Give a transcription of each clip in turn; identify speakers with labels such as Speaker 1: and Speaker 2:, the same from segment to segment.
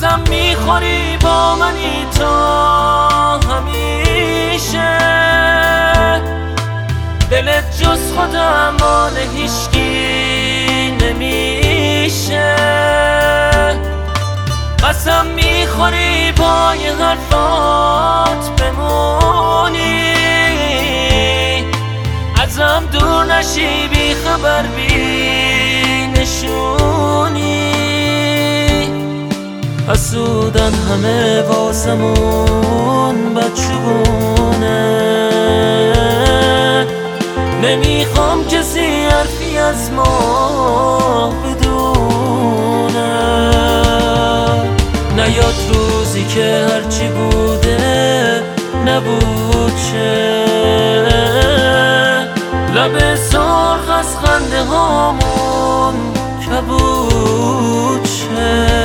Speaker 1: قسم میخوری با منی تا همیشه، دلت جز خودم مال هیچکی نمیشه. قسم میخوری با یه حرفات بمونی، ازم دور نشی، بی خبر بی نشونی. حسودن همه واسمون بدشگونه، نمیخوام کسی حرفی از ما بدونه. نیاد روزی که هرچی بوده نبود چه، لب سرخ از خنده هامون کبود چه.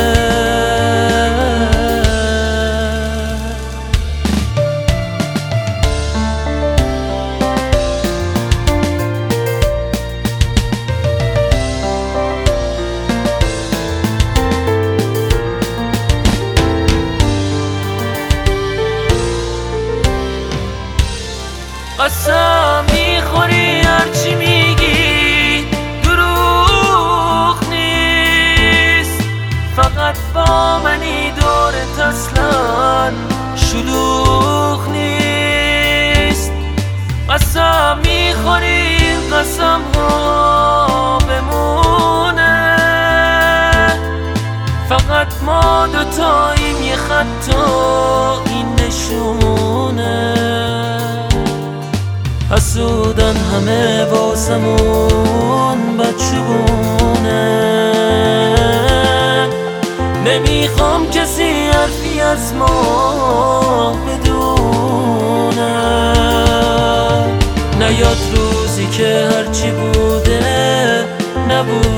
Speaker 1: قسم میخوری هرچی میگی دروغ نیست، فقط با منی دورت اصلا شلوغ نیست. قسم میخوری قسم ها بمونه، فقط ما دوتاییم یه خط و این نشونه. حسودن همه واسمون بدشگونه، نمیخوام کسی حرفی از ما بدونه. نیاد روزی که هرچی بوده نبود